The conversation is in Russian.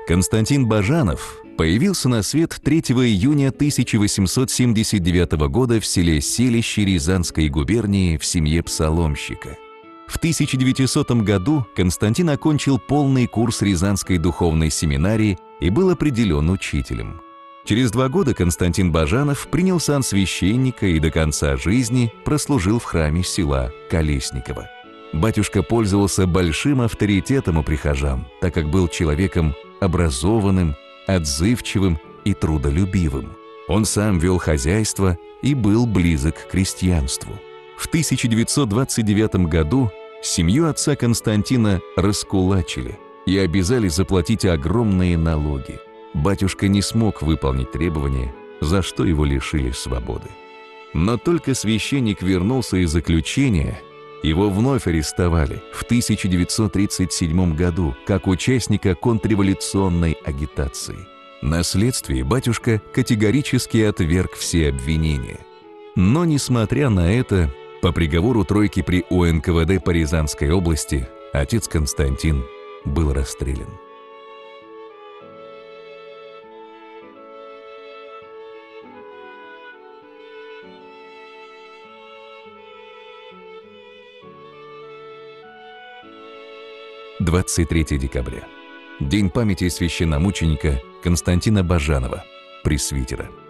Константин Бажанов появился на свет 3 июня 1879 года в селе Селище Рязанской губернии в семье псаломщика. В 1900 году Константин окончил полный курс Рязанской духовной семинарии и был определен учителем. Через 2 года Константин Бажанов принял сан священника и до конца жизни прослужил в храме села Колесниково. Батюшка пользовался большим авторитетом у прихожан, так как был человеком образованным, отзывчивым и трудолюбивым. Он сам вел хозяйство и был близок к крестьянству. В 1929 году семью отца Константина раскулачили и обязали заплатить огромные налоги. Батюшка не смог выполнить требования, за что его лишили свободы. Но только священник вернулся из заключения, его вновь арестовали в 1937 году как участника контрреволюционной агитации. На следствии батюшка категорически отверг все обвинения. Но, несмотря на это, по приговору тройки при УНКВД по Рязанской области отец Константин был расстрелян. — 23 декабря. День памяти священномученика Константина Бажанова, пресвитера.